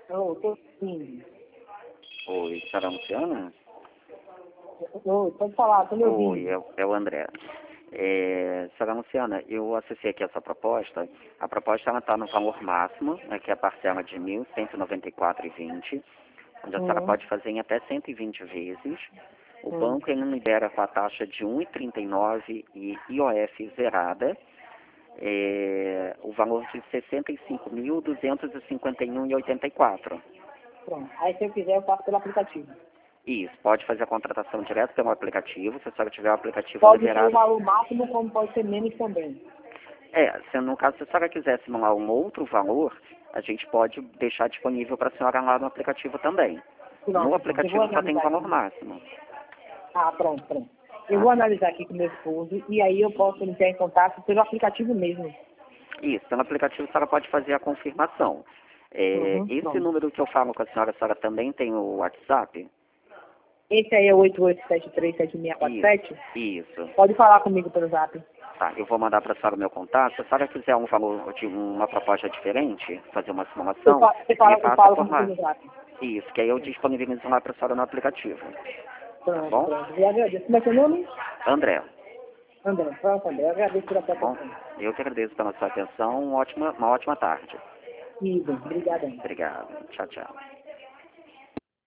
Oh, tô sim. Oi, senhora Luciana? Oi, pode falar, tô me Oi, ouvindo. é o André. Senhora Luciana, eu acessei aqui essa proposta. A proposta está no valor máximo, né, que é a parcela de R$ 1.194,20, onde a senhora Hum, pode fazer em até 120 vezes. O hum. banco ele libera com a taxa de 1,39 e IOF zerada, o valor de R$ 65.251,84. Pronto. Aí se eu quiser, eu faço pelo aplicativo. Isso, pode fazer a contratação direto pelo aplicativo, se a senhora tiver o aplicativo Pode ser o liberado. valor máximo, como pode ser menos também. No caso, se a senhora quiser simular um outro valor, a gente pode deixar disponível para a senhora lá no aplicativo também. No Pronto, pronto. Eu vou aplicativo só tem analisar valor aqui. máximo. Ah, pronto, pronto. Eu Tá? vou analisar aqui com meu esposo e aí eu posso entrar em contato pelo aplicativo mesmo. Isso, no aplicativo a senhora pode fazer a confirmação. Uhum, Esse pronto. número que eu falo com a senhora também tem o WhatsApp? Esse aí é o 88737647? Isso. Pode falar comigo pelo zap. Tá, eu vou mandar para a senhora o meu contato. Se a senhora quiser um valor de uma proposta diferente, fazer uma simulação, me Eu passa falo por comigo lá. pelo zap. Isso, que aí eu disponibilizo lá para a senhora no aplicativo. Tá Pronto, bom? pronto. Eu agradeço. Como é seu nome? André, André. Pronto, André. Eu agradeço pela sua tá bom? atenção. Eu que agradeço pela sua atenção. Uma ótima tarde. Ivo, obrigada. Obrigado. Tchau, tchau.